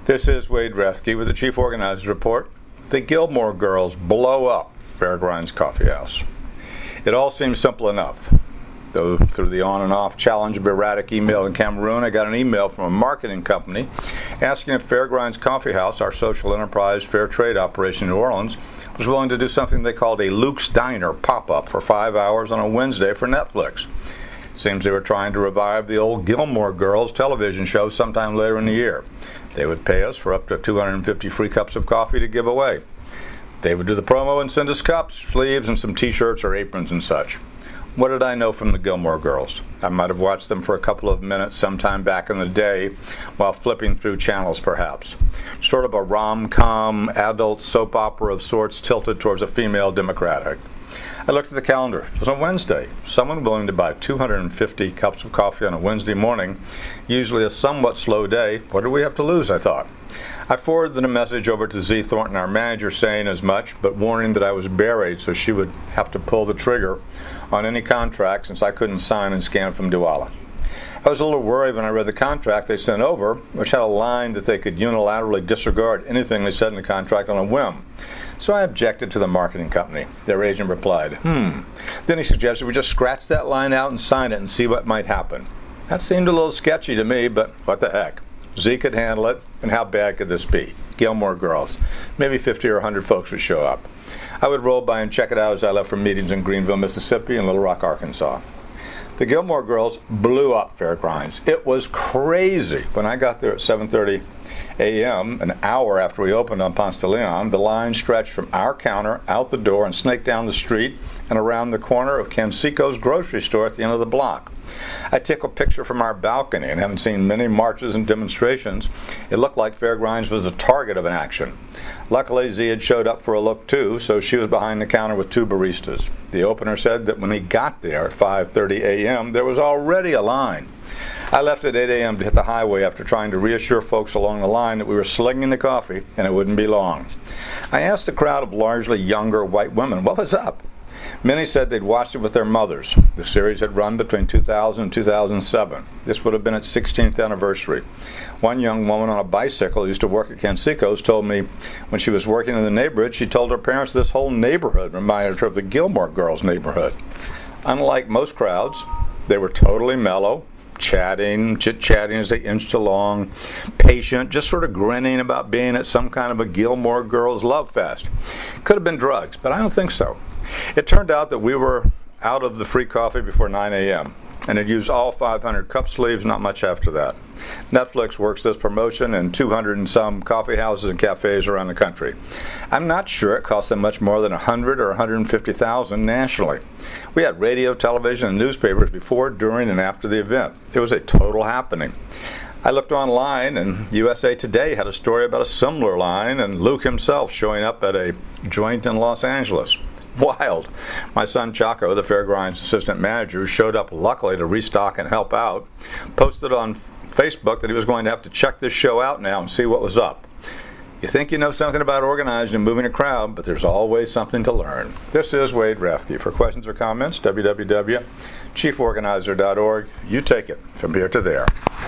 This is Wade Rethke with the Chief Organizer's Report. The Gilmore Girls blow up Fairgrinds Coffee House. It all seems simple enough. Though through the on and off challenge of erratic email in Cameroon, I got an email from a marketing company asking if Fairgrinds Coffee House, our social enterprise fair trade operation in New Orleans, was willing to do something they called a Luke's Diner pop-up for 5 hours on a Wednesday for Netflix. Seems they were trying to revive the old Gilmore Girls television show sometime later in the year. They would pay us for up to 250 free cups of coffee to give away. They would do the promo and send us cups, sleeves, and some t-shirts or aprons and such. What did I know from the Gilmore Girls? I might have watched them for a couple of minutes sometime back in the day while flipping through channels perhaps. Sort of a rom-com, adult soap opera of sorts tilted towards a female demographic. I looked at the calendar. It was on Wednesday. Someone willing to buy 250 cups of coffee on a Wednesday morning, usually a somewhat slow day. What do we have to lose, I thought. I forwarded a message over to Z Thornton, our manager, saying as much, but warning that I was buried, so she would have to pull the trigger on any contract since I couldn't sign and scan from Douala. I was a little worried when I read the contract they sent over, which had a line that they could unilaterally disregard anything they said in the contract on a whim. So I objected to the marketing company. Their agent replied, Then he suggested we just scratch that line out and sign it and see what might happen. That seemed a little sketchy to me, but what the heck. Z could handle it, and how bad could this be? Gilmore Girls. Maybe 50 or 100 folks would show up. I would roll by and check it out as I left for meetings in Greenville, Mississippi and Little Rock, Arkansas. The Gilmore Girls blew up Fairgrinds. It was crazy. When I got there at 7:30 a.m., an hour after we opened on Ponce de Leon, the line stretched from our counter out the door and snaked down the street and around the corner of Canseco's grocery store at the end of the block. I took a picture from our balcony and having seen many marches and demonstrations, it looked like Fairgrinds was the target of an action. Luckily, Z had showed up for a look too, so she was behind the counter with two baristas. The opener said that when he got there at 5:30 a.m., there was already a line. I left at 8 a.m. to hit the highway after trying to reassure folks along the line that we were slinging the coffee and it wouldn't be long. I asked the crowd of largely younger white women what was up. Many said they'd watched it with their mothers. The series had run between 2000 and 2007. This would have been its 16th anniversary. One young woman on a bicycle who used to work at Canseco's told me when she was working in the neighborhood, she told her parents this whole neighborhood reminded her of the Gilmore Girls neighborhood. Unlike most crowds, they were totally mellow, chatting, chit-chatting as they inched along, patient, just sort of grinning about being at some kind of a Gilmore Girls love fest. Could have been drugs, but I don't think so. It turned out that we were out of the free coffee before 9 a.m., and had used all 500 cup sleeves, not much after that. Netflix works this promotion in 200 and some coffee houses and cafes around the country. I'm not sure it cost them much more than $100,000 or $150,000 nationally. We had radio, television, and newspapers before, during, and after the event. It was a total happening. I looked online, and USA Today had a story about a similar line, and Luke himself showing up at a joint in Los Angeles. Wild. My son Chaco, the Fairgrinds assistant manager, who showed up luckily to restock and help out, posted on Facebook that he was going to have to check this show out now and see what was up. You think you know something about organizing and moving a crowd, but there's always something to learn. This is Wade Rethke. For questions or comments, www.chieforganizer.org. You take it from here to there.